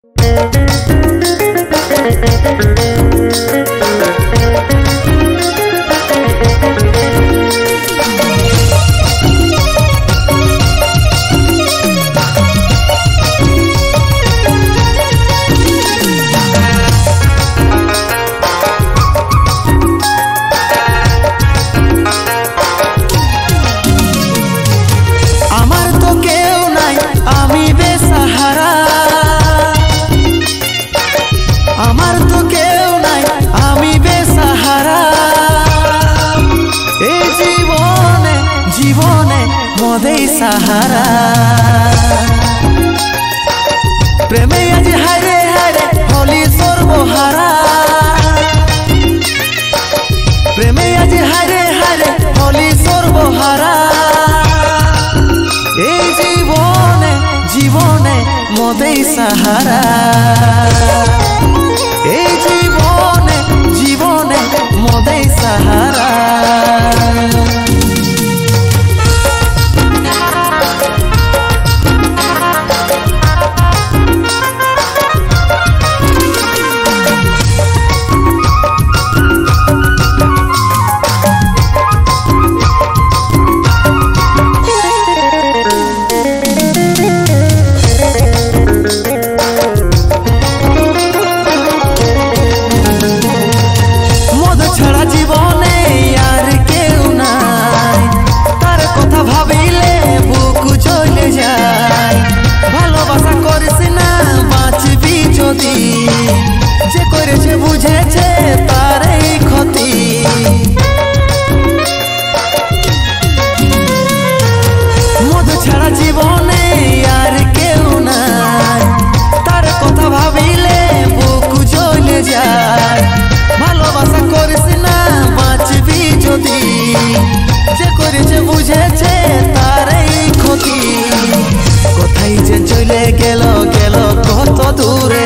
मोदेई सहारा प्रेमे आज हारे हारे होली सर्वहारा प्रेमे आज हारे हारे होली सर्वहारा जीवने जीवने मोदेई सहारा जीवने जीवने मोदेई सहारा जे करेছে বুঝেছে তারই ক্ষতি মধু ছাড়া জীবনে আর কেউ নাই তার কথা ভাবিলে বুক জ্বলে যায় ভালোবাসা করিস না বাঁচবি যদি যে করেছে বুঝেছে তারই ক্ষতি কোথায় যে চলে গেল গেল কত দূরে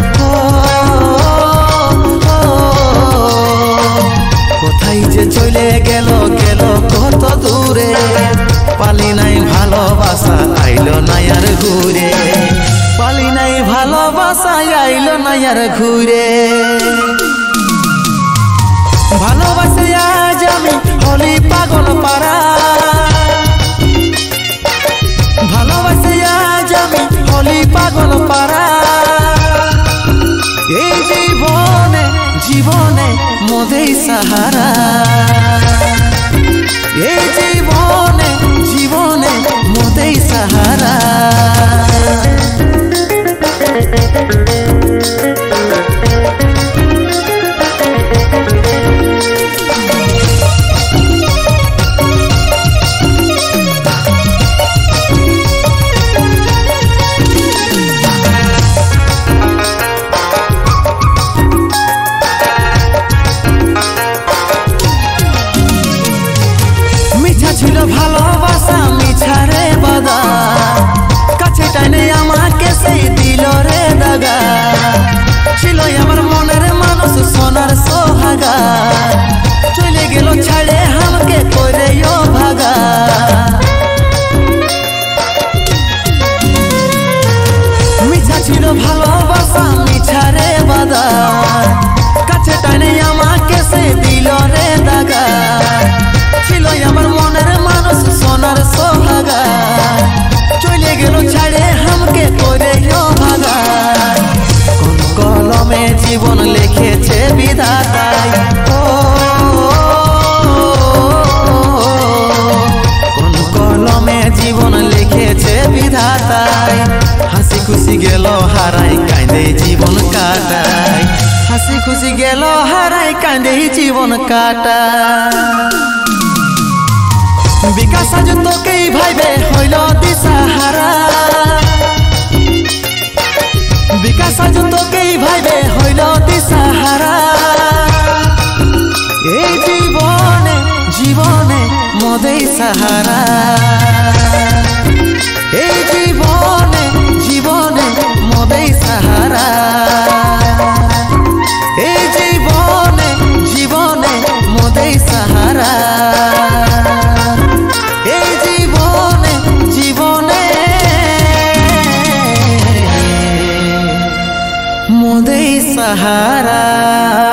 কোথায় যে চলে গেল গেল কত দূরে পালি নাই ভালোবাসা আইলো না আর ঘুরে পালি নাই ভালোবাসা আইলো না আর ঘুরে ভালোবাসে আজ আমি হলি পাগল পারা ভালোবাসে আজ আমি হলি পাগল পারা এই জীবনে জীবনে মোদেই সাহারা এই জীবনে জীবনে মোদেই সাহারা ছিল ভালোবাসা মিছারে বাদা কাছে টানে আমাকে সেই দিল রে দাগা ছিল আমার মনের মানুষ সোনার সোহাগা চলে গেল ছাড়ে আমাকে করেও ভাগা মিছা ছিল ভালোবাসা মিছারে বাদা কাছে টানে আমাকে সেই দিল রে দাগা ছিল আমার মনের মানুষ সোনার সোহাগা চলে গেল ছাড়ে আমাকে করেও ভাগা কোন কলমে জীবন লিখেছে বিধাতাই কোন কলমে জীবন লিখেছে বিধাতাই হাসি খুশি গেল হারাই কাঁদে জীবন কাটাই হাসি খুশি গেল হারাই কাঁদে জীবন কাটাই বিকাশ আজ তোকেই ভাইবে হইল দিশাহারা বিকাশ আজ তোকেই ভাইবে হইল দিশাহারা এই জীবনে জীবনে মোদেই সাহারা এই জীবনে জীবনে মোদেই সাহারা এই জীবনে জীবনে মোদেই সাহারা মোদেই সাহারা।